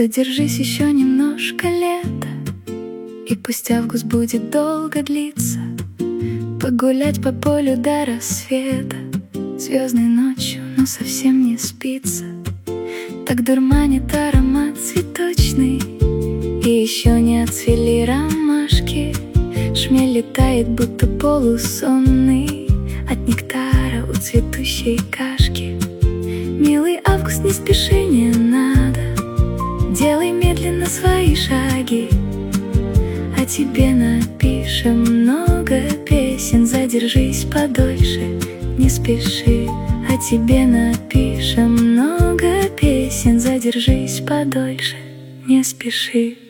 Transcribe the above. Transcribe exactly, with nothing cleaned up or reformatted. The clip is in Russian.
Задержись еще немножко лета, и пусть август будет долго длиться. Погулять по полю до рассвета, звездной ночью, но совсем не спится. Так дурманит аромат цветочный, и еще не отцвели ромашки. Шмель летает, будто полусонный, от нектара у цветущей кашки. Милый август, не спеши, не надо, делай медленно свои шаги. А тебе напишем много песен, задержись подольше, не спеши. А тебе напишем много песен, задержись подольше, не спеши.